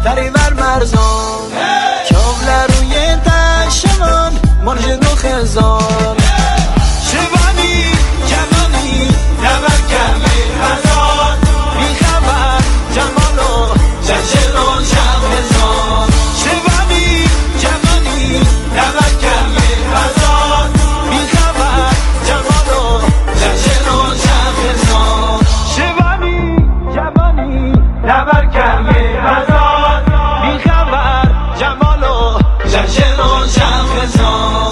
دریور مرزان کابل روی تشمان مرجد و خزان شبانی جمانی نبر کمی هزار بیخبر جمال و جشن و شهرزان شبانی جمانی نبر کمی هزار بیخبر جمال و جشن و شهرزان شبانی جمانی نبر کمی هزار بیخبر جمال و جشن و شهرزان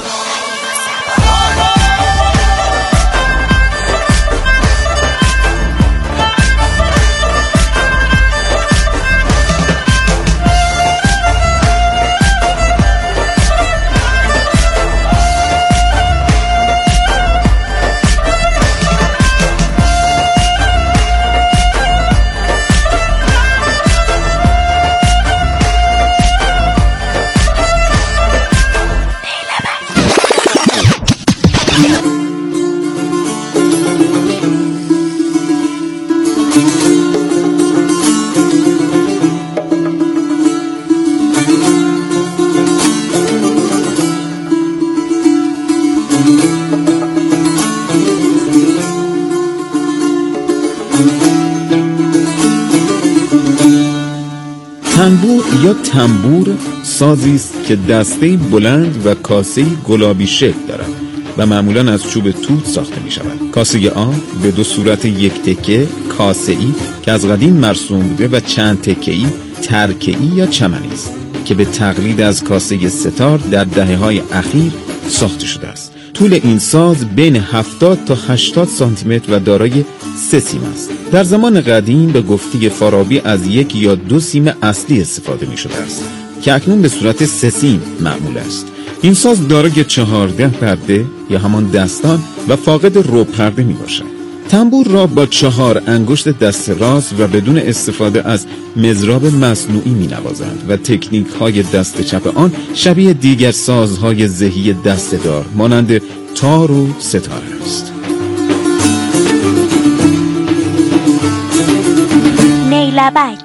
تنبور یا تنبور سازی است که دسته‌ای بلند و کاسه‌ای گلابی شکل دارد و معمولاً از چوب توت ساخته می شود. کاسه آب به دو صورت یک تکه، کاسه‌ای که از قدیم مرسوم بوده و چند تکه‌ای، ترکه‌ای یا چمنی است که به تقلید از کاسه ستار در دهه‌های اخیر ساخته شده است. طول این ساز بین 70 تا 80 سانتی متر و دارای 3 سیم است. در زمان قدیم به گفته فارابی از 1 یا 2 سیم اصلی استفاده می شده است که اکنون به صورت 3 سیم معمول است. این ساز دارای 14 پرده یا همان دستان و فاقد رو پرده می باشد. تنبور را با 4 انگشت دست راست و بدون استفاده از مضراب مصنوعی می نوازند و تکنیک های دست چپ آن شبیه دیگر سازهای زهی دستدار مانند تار و ستاره است. نیلبک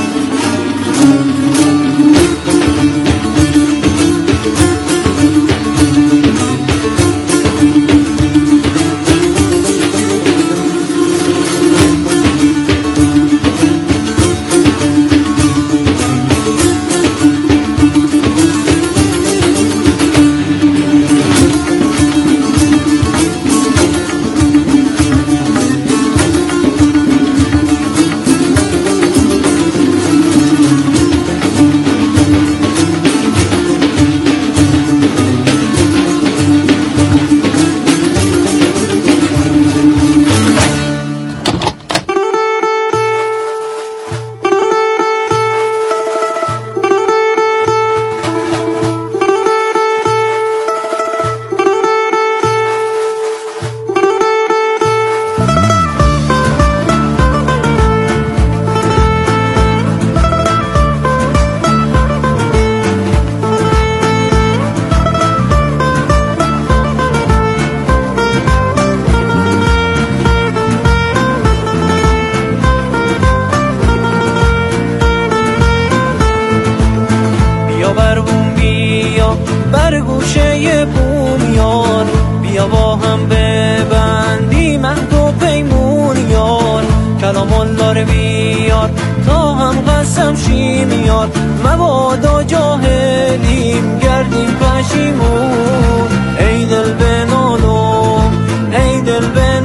بر گوشه بومیان بیا با هم ببندی مهد و پیمون یار کلام الله رو بیار تا هم قسم شیمیار مبادا جاهلیم گردیم پشیمون ای دل بنالم ای دل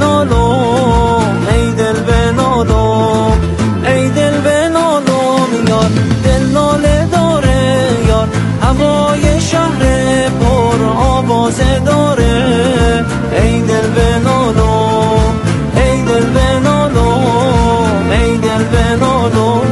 بنالم ای دل بنالم ای دل بنالم یار دل ناله داره یار هوای شهر پر آوازه داره ای دل بنالم ای دل بنالم ای دل بنالم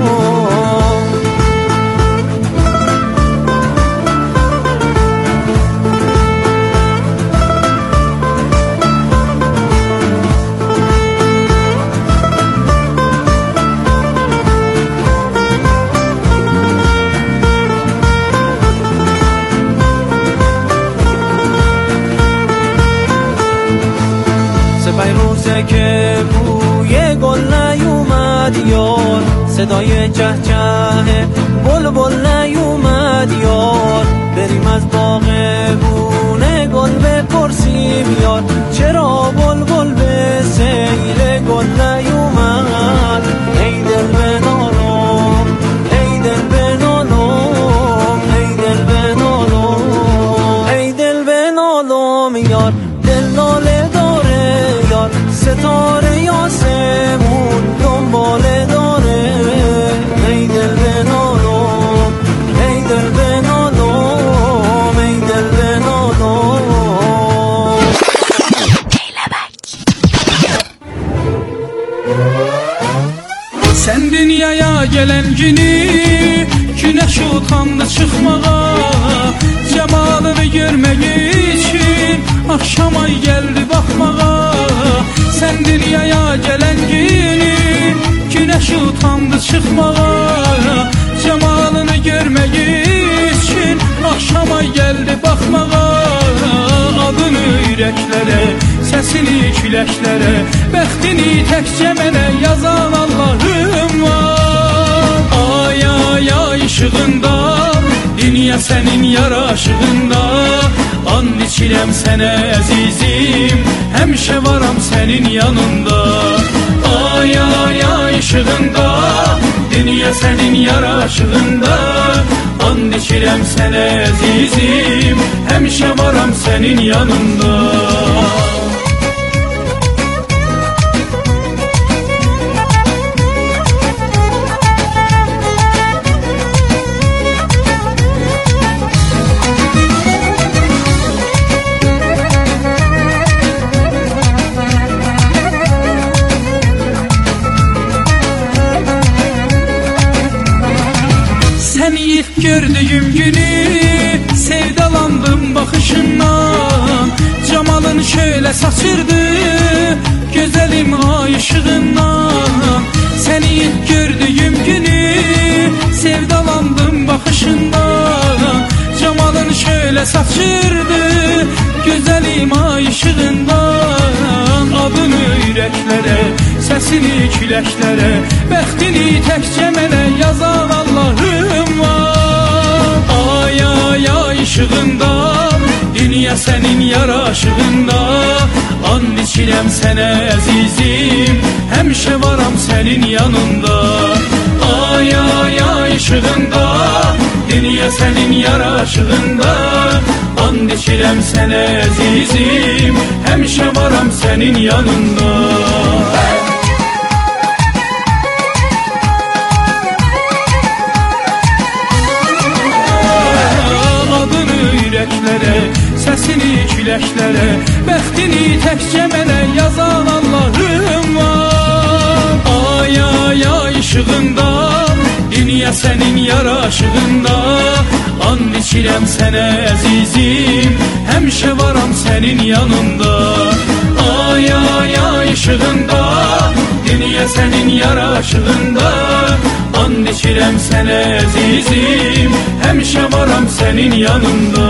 سپای روزه که بوی گل نیومد نیومد یار، صدای چهچه بلبل نیومد یار. بریم از باغ بونه گل بپرسیم یار، چرا بلبل به سیل گل نیومد. ای دل بنالم ای دل بنالم ای دل بنالم ای دل بنالم یار. دل ناله داره یار، ستاره آسمون دنباله داره. ای دل بنالم ای دل بنالم ای دل بنالم. Sen dünyaya gelen günü güneş utandı çıkmağa, cemalını görmek için akşam ay geldi bakmağa. Sen dünyaya gelen günü güneş utandı çıkmağa, cemalını görmek için akşam ay geldi bakmağa. Adını yüreklere, sesini küleklere, bəxtini təkcə mənə yazan Allahım var. Ay ay ay ışığında, dünya sənin yaraşığında, and içirəm sənə əzizim, həmişə varam sənin yanında. Ay ay ay ışığında, dünya sənin yaraşığında, and içirəm sənə əzizim, həmişə varam sənin yanında. Seni ilk gördüğüm günü sevdalandım bakışından. Cemalın şöyle saçırdı güzelim ay ışığından. Seni ilk gördüğüm günü sevdalandım bakışından. Cemalın şöyle saçırdı güzelim ay ışığından. Adını yüreklere, sesini küleklere, bəxtini təkcə mənə yazan Allahım var. Ay ay ay ışığında, dünya sənin yaraşığında, and içirəm sənə əzizim, həmişə varam sənin yanında. Ay ay ay ışığında, dünya sənin yaraşığında, and içirəm sənə əzizim, həmişə varam sənin yanında. Sesini küleklere, bəxtini təkcə mənə yazan Allahım var. Ay ay ay ışığında, dünya sənin yaraşığında, and içirəm sənə əzizim, həmişə varam sənin yanında. Ay ay ay ışığında, dünya sənin yaraşığında, and içirəm sənə əzizim, həmişə varam sənin yanında.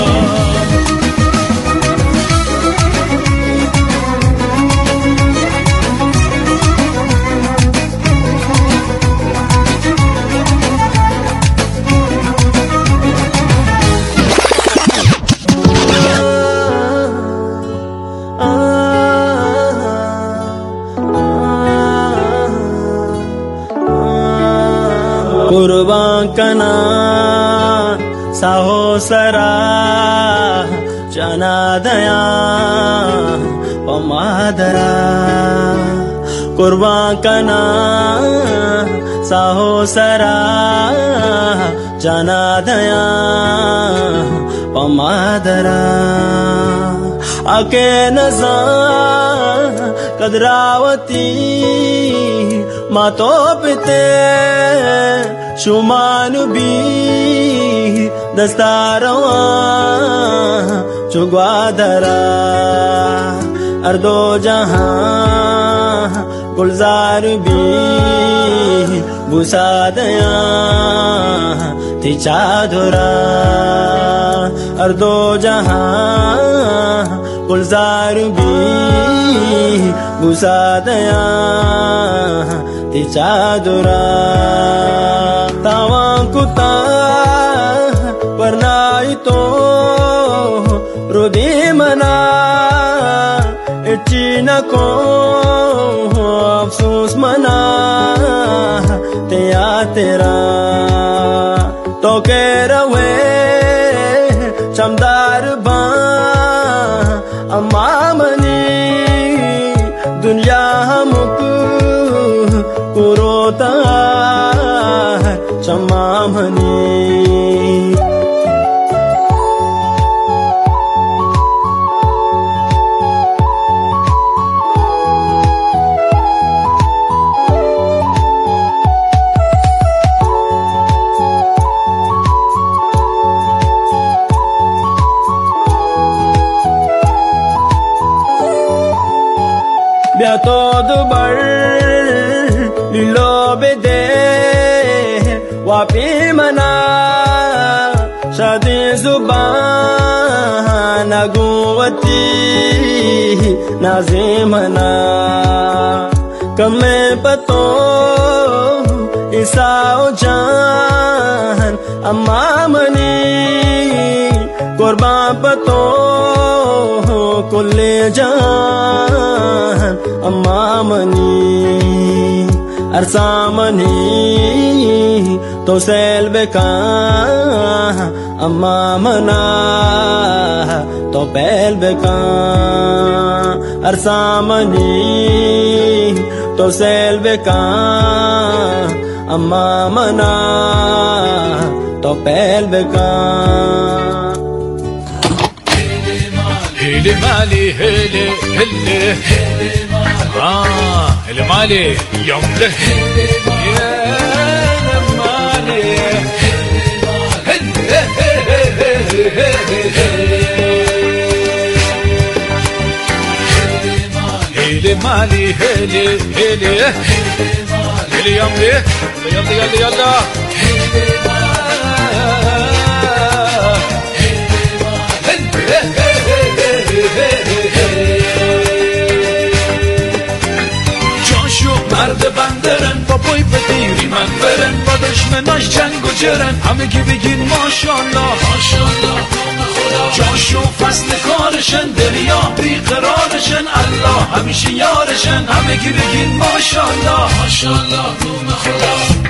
قربان کنا ساہو سرا جنا دیا پمادرا. قربان کنا ساہو سرا جنا دیا پمادرا. آکے نظر قدراوتی ماتو پتے شمان بی دستاروان چگوادرا. اردو جہاں گلزار بی بوسا دیا تھی چادرا. اردو جہاں گلزار بی بوسادیا تی چادرا تاوان کتا ورنای تو رو دی منا اچی نکو افسوس منا تیا تیرا تو کہہ روے چمدار بان اما منی دنیا ہمک کروتا چما منی بیا تو دوبر لیلو بده واپی منا شادی زبان نگوتی نازی منا کم پتو عیسیٰ جان اما منی قربان پتو کل جان اما منی ارسا منی تو سیل بکا اما منا تو بیل بکا ارسا منی تو سیل بکا اما منا تو بیل بکا هلی مالی هلی هلی هلی مالی یمله هلی مالی هلی مالی هلی هلی هلی یمله يلا يلا يلا جاشو مرد بندرن با پای بدیری من برن با دشمناش جنگ و جرن همه کی بگین ماشالله ماشالله جاشو فصل کارشن دریا بیقرارشن الله همیشه یارشن همه کی بگین ماشالله ماشالله روم خدا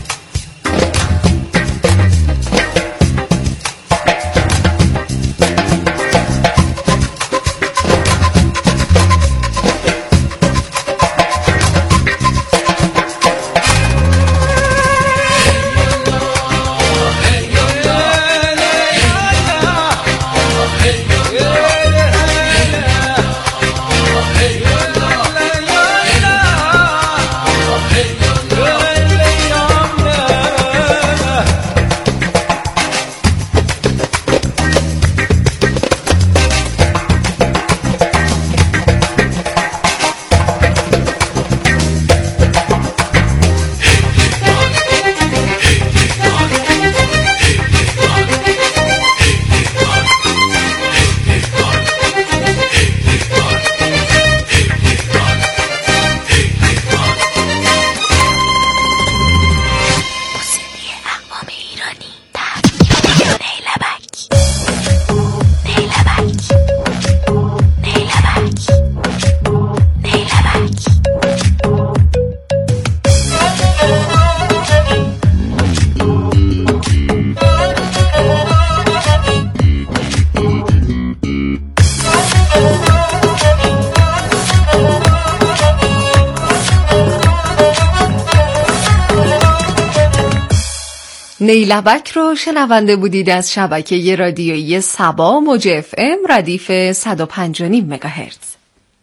نیلبک رو شنونده بودید از شبکه رادیویی سبا موج FM ردیف 105.5 مگاهرتز.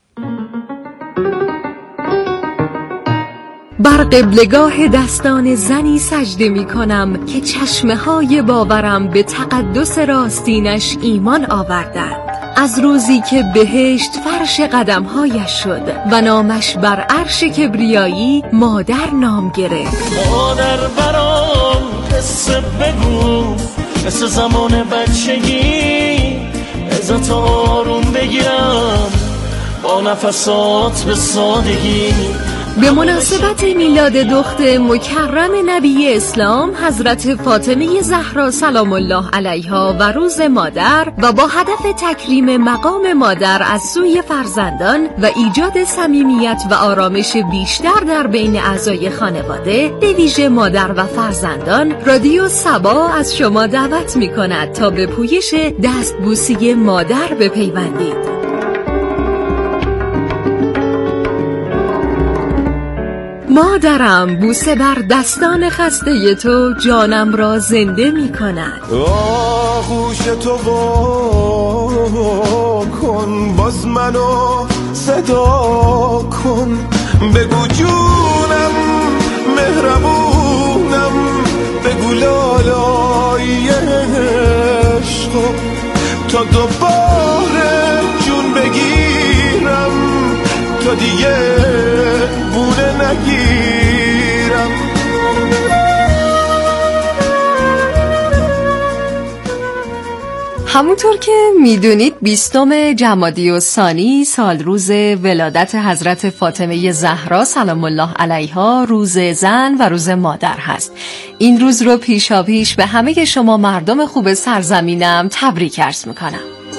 بر قبلگاه دستان زنی سجده می کنم که چشمه های باورم به تقدس راستینش ایمان آوردند. از روزی که بهشت فرش قدمهایش شد و نامش بر عرش کبریایی مادر نام گرفت. مادر برام قصه بگو، قصه زمان بچگی ازت آروم بگیرم با نفسات به سادگی. به مناسبت میلاد دختر مکرم نبی اسلام حضرت فاطمه زهرا سلام الله علیها و روز مادر و با هدف تکریم مقام مادر از سوی فرزندان و ایجاد صمیمیت و آرامش بیشتر در بین اعضای خانواده، به ویژه مادر و فرزندان، رادیو صبا از شما دعوت می کند تا به پویش دستبوسی مادر بپیوندید. مادرم بوسه بر دستان خسته تو جانم را زنده می کند. آغوش تو وا کن، باز منو صدا کن، بگو جونم مهربونم، بگو لالای عشق، تا دوباره جون بگیرم، تا دیگه بونه نگیرم. همونطور که میدونید 20 جمادی الثانی سال روز ولادت حضرت فاطمه زهرا سلام الله علیها، روز زن و روز مادر هست. این روز رو پیشاپیش به همه شما مردم خوب سرزمینم تبریک عرض میکنم.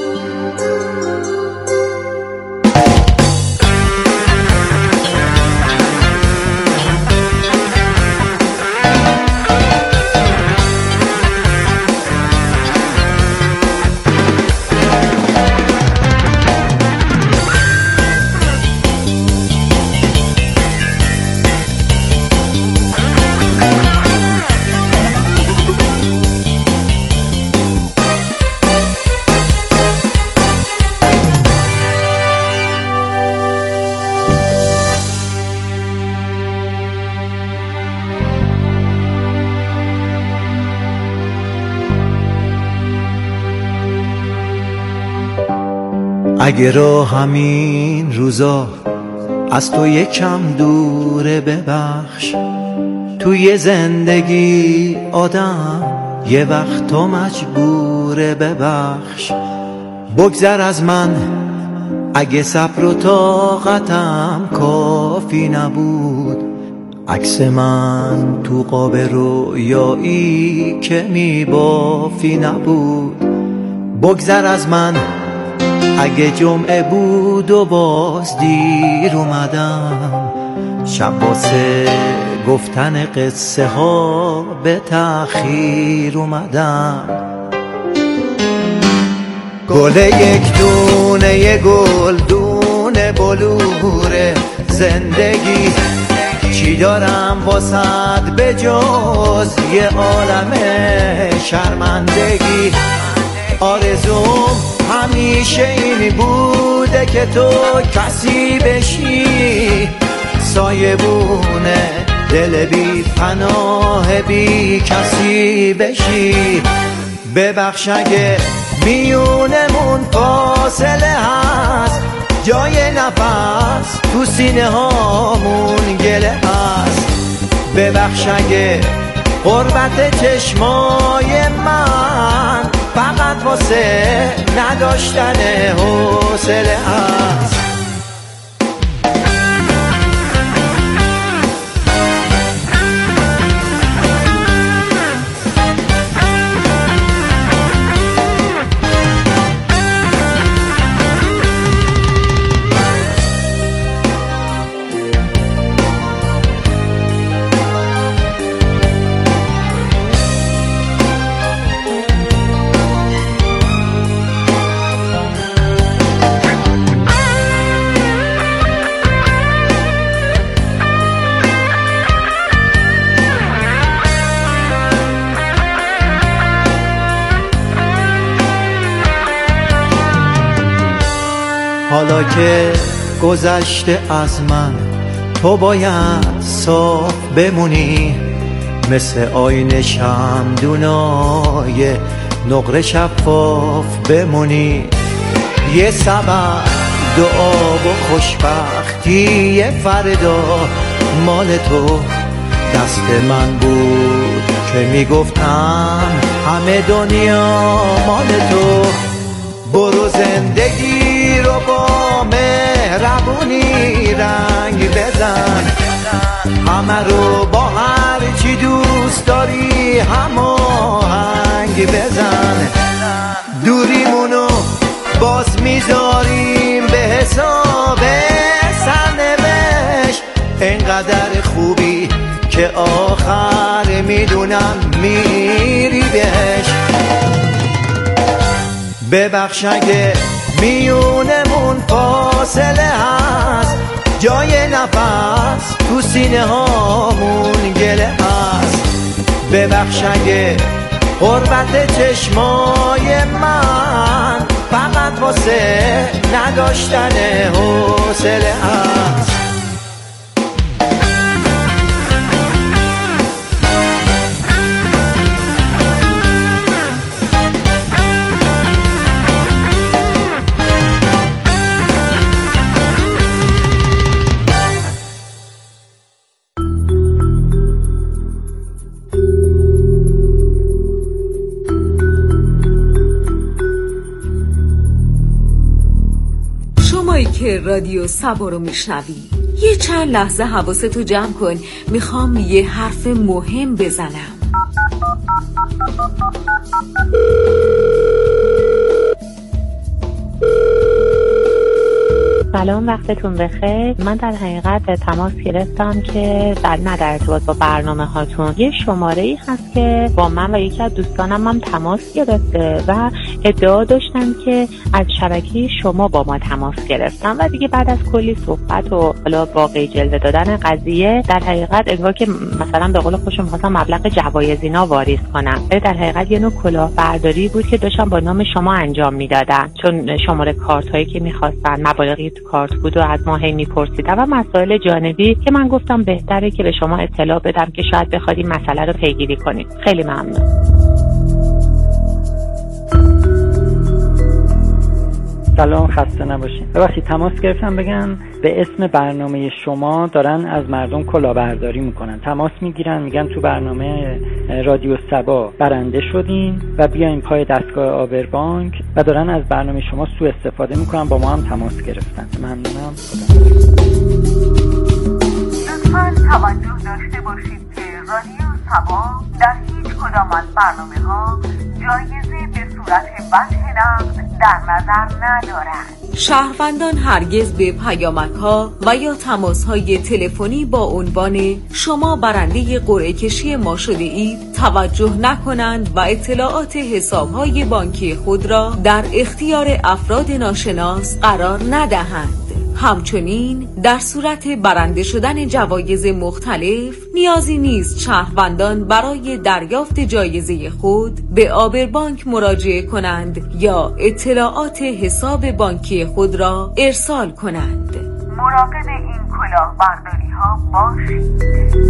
اگه راه همین روزا از تو یکم دوره، ببخش. توی زندگی آدم یه وقت تو مجبوره، ببخش. بگذر از من اگه صبر و طاقتم کافی نبود، عکس من تو قاب رویایی که میبافی نبود. بگذر از من اگه جمعه بود و باز دیر اومدم، شب واسه گفتن قصه ها به تأخیر اومدم. گل یک دونه گل دونه بلور زندگی، چی دارم واسد به جز یه عالم شرمندگی. آرزوم همیشه این بوده که تو کسی بشی، سایبونه دل بی پناه بی کسی بشی. ببخش اگه میونمون فاصله هست، جای نفس تو سینه هامون گله هست. ببخش اگه غربت چشمای من فقط واسه نداشتن حوصله هست. حالا که گذشته از من، تو باید صاف بمونی، مثل آینه شمعدونای نقره شفاف بمونی. یه سبب دعا و خوشبختی فردا مال تو، دست من بود که میگفتم همه دنیا مال تو. برو زندگی رو با مهربونی همه رو با هر چی دوست داری هماهنگ بزن. دوریمونو باز میذاریم به حساب سرنوشت، اینقدر خوبی که آخر میدونم میری بهش. ببخش اگه میونمون فاصله هست، جای نفس تو سینه هامون گله هست. ببخش اگه غربت چشمای من فقط واسه نداشتن حوصله هست. که رادیو سبا رو میشنوی، یه چند لحظه حواستو جمع کن، میخوام یه حرف مهم بزنم. سلام، وقتتون بخیر. من در حقیقت تماس گرفتم که در ارتباط با برنامه هاتون یه شماره‌ای هست که با من و یکی از دوستانم هم تماس گرفته و ادعا داشتن که از شبکه شما با ما تماس گرفتن و دیگه بعد از کلی صحبت و حالا واقعی جلوه دادن قضیه در حقیقت انگار که مثلا به قول خودشون می‌خواستن مبلغ جوایزینا واریز کنن. در حقیقت یه نوع کلاهبرداری بود که داشتن با نام شما انجام میدادن، چون شماره کارت‌هایی که می‌خواستن مبالغی کارت بود و از ما هی میپرسیدن و مسائل جانبی که من گفتم بهتره که به شما اطلاع بدم که شاید بخواد این مسئله رو پیگیری کنید. خیلی ممنون. سلام، خسته نباشین. ببخشید تماس گرفتم بگم به اسم برنامه شما دارن از مردم کلاهبرداری میکنن. تماس میگیرن میگن تو برنامه رادیو سبا برنده شدین و بیاین پای دستگاه آبربانک و دارن از برنامه شما سوء استفاده میکنن. با ما هم تماس گرفتن. ممنونم. لطفاً توجه داشته باشید که رادیو سبا در هیچ کدام از برنامه‌ها جایزه به صورت بطح نقد در نظر ندارند. شهروندان هرگز به پیامک‌ها و یا تماس‌های تلفنی با عنوان شما برنده قرعه کشی ما شده اید توجه نکنند و اطلاعات حساب‌های بانکی خود را در اختیار افراد ناشناس قرار ندهند. همچنین در صورت برنده شدن جوایز مختلف نیازی نیست شهروندان برای دریافت جایزه خود به آبربانک مراجعه کنند یا اطلاعات حساب بانکی خود را ارسال کنند. مراقب این کلاهبرداری ها باشید.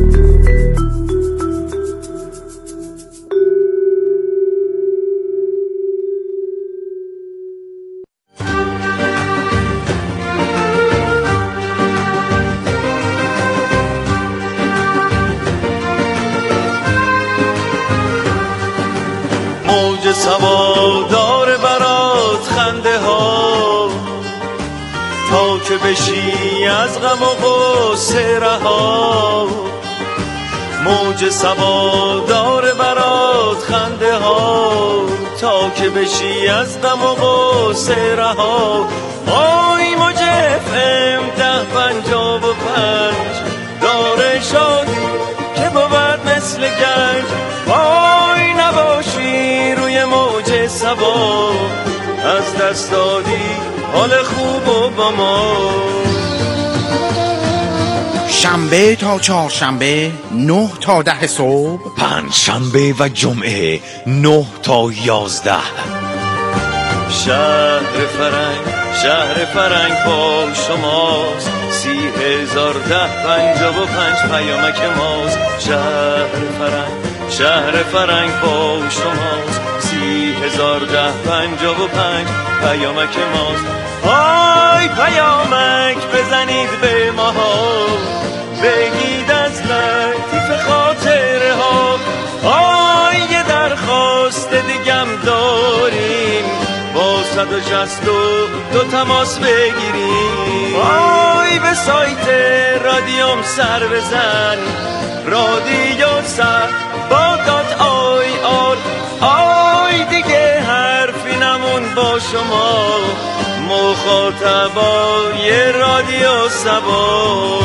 سوادار برات خنده ها تا که بشی از غم و غصه رها. موج سوادار برات خنده ها تا که بشی از غم و غصه رها. آی موج FM 1055 داره شادی که بود مثل گنج. آی نباشی روی موج سبا از دست دادی حال خوب و با ما. شنبه تا چهارشنبه 9 تا 10 صبح، پنجشنبه و جمعه 9 تا 11. شهر فرنگ با شماست، 30,010.55 پیامک ماست. شهر فرنگ با شماست، 30,010.55 پیامک ماست. آی پیامک بزنید به ماها، بگید از لطیف خاطره ها. آی یه درخواست دیگم داریم، با 162 تماس بگیریم. آی آی به سایت رادیوم سر بزن، رادیو سر با دات آی آر. آی دیگه حرفی نمون با شما، مخاطبای رادیو سبا.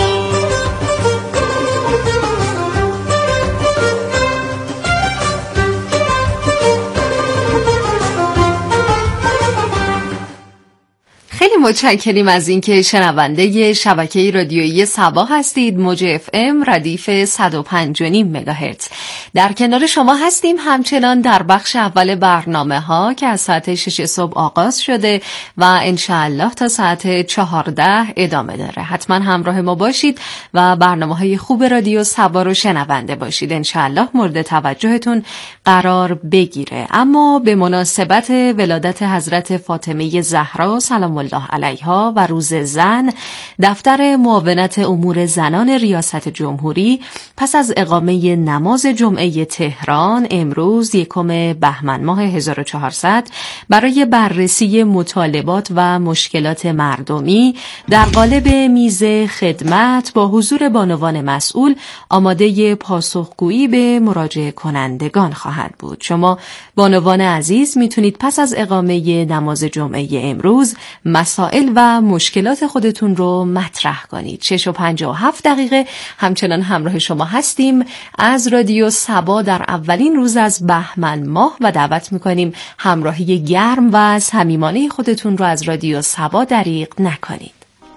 خیلی متشکریم از اینکه شنونده شبکه رادیویی سبا هستید. موج اف ام ردیف 105.5 مگاهرتز. در کنار شما هستیم همچنان در بخش اول برنامه ها که از ساعت 6 صبح آغاز شده و انشاءالله تا ساعت 14 ادامه داره. حتما همراه ما باشید و برنامه های خوب رادیو سبا رو شنونده باشید. انشاءالله مورد توجهتون قرار بگیره. اما به مناسبت ولادت حضرت فاطمه زهرا سلام الله علیها و روز زن، دفتر معاونت امور زنان ریاست جمهوری پس از اقامه نماز جمعه تهران امروز 1 بهمن ماه 1400 برای بررسی مطالبات و مشکلات مردمی در قالب میز خدمت با حضور بانوان مسئول آماده پاسخگویی به مراجعه کنندگان خواهد بود. شما بانوان عزیز میتونید پس از اقامه نماز جمعه امروز مسائل و مشکلات خودتون رو مطرح کنید. 6:57 همچنان همراه شما هستیم از رادیو سبا در اولین روز از بهمن ماه و دعوت میکنیم همراهی گرم و صمیمانه خودتون رو از رادیو سبا دریغ نکنید.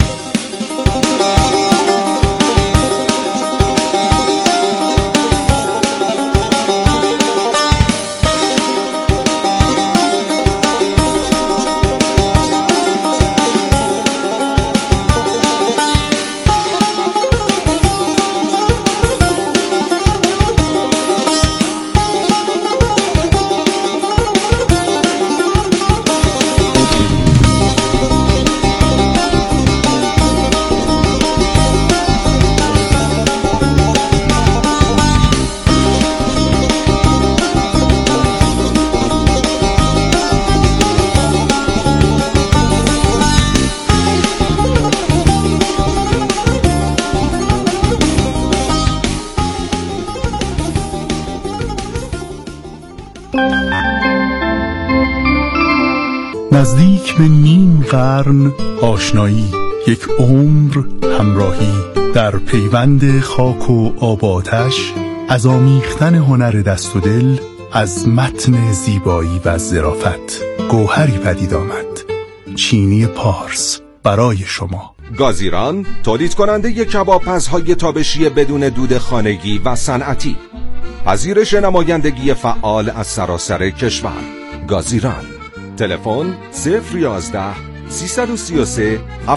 نزدیک به نیم قرن آشنایی، 1 عمر همراهی، در پیوند خاک و آب و آتش، از آمیختن هنر دست و دل، از متن زیبایی و ظرافت گوهری پدید آمد. چینی پارس برای شما. گازیران تولید کننده کبابپزهای تابشی بدون دود خانگی و صنعتی، پذیرش نمایندگی فعال از سراسر کشور. گازیران. تلفن 011 333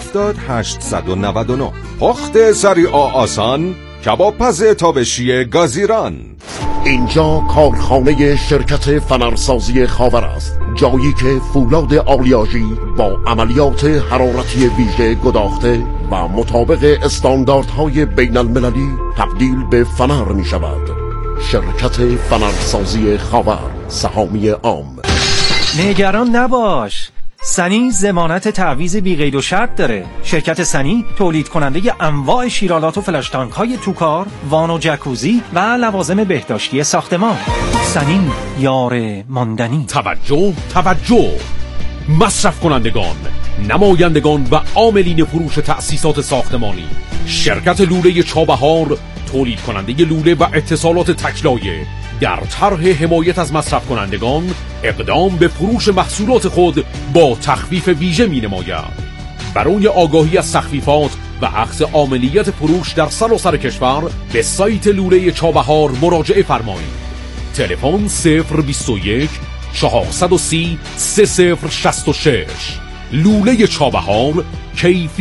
7899. پخت سریع و آسان، کبابپز تابشی گازیران. اینجا کارخانه شرکت فنرسازی خاور است، جایی که فولاد آلیاژی با عملیات حرارتی ویژه گداخته و مطابق استانداردهای بین المللی تبدیل به فنر می شود. شرکت فنرسازی خاور، سهامی عام. نگران نباش، سنی ضمانت تعویض بی قید و شرط داره. شرکت سنی تولید کننده انواع شیرالات و فلاش تانک های توکار، وان و جکوزی و لوازم بهداشتی ساختمان. سنی یار ماندنی. توجه مصرف کنندگان، نمایندگان و عاملین فروش تأسیسات ساختمانی، شرکت لوله چابهار تولید کننده لوله و اتصالات تکلایه در طرح حمایت از مصرف کنندگان اقدام به فروش محصولات خود با تخفیف ویژه می نماید. برای آگاهی از تخفیفات و اخذ عاملیت فروش در سراسر کشور به سایت لوله چابهار مراجعه فرمایید. تلفن 021 430 3066. لوله چابهار، کیفیت